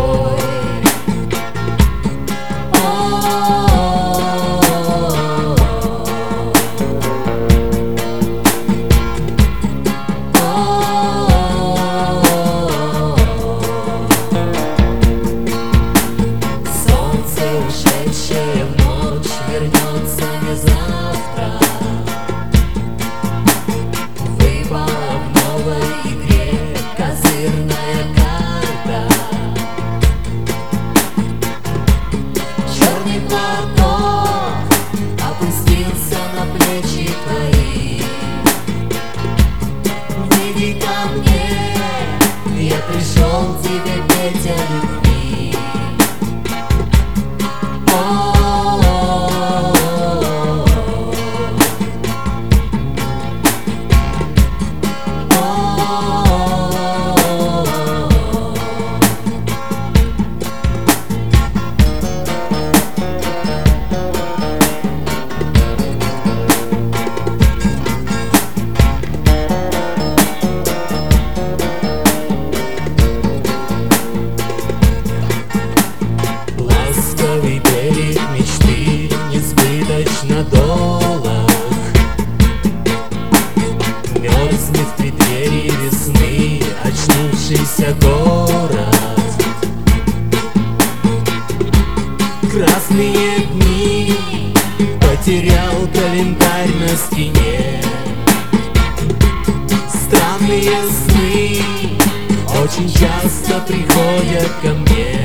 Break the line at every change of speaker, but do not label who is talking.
Ушедшее в ночь вернется не завтра. Выпала в новой игре козырная карта. Черный платок опустился на плечи твои. Выйди ко мне, я пришел тебе петь о любви. Ласковый берег мечты несбыточно долг, мерзнет в преддверии весны очнувшийся город. Красные дни потерял календарь на стене. Странные сны очень часто приходят ко мне.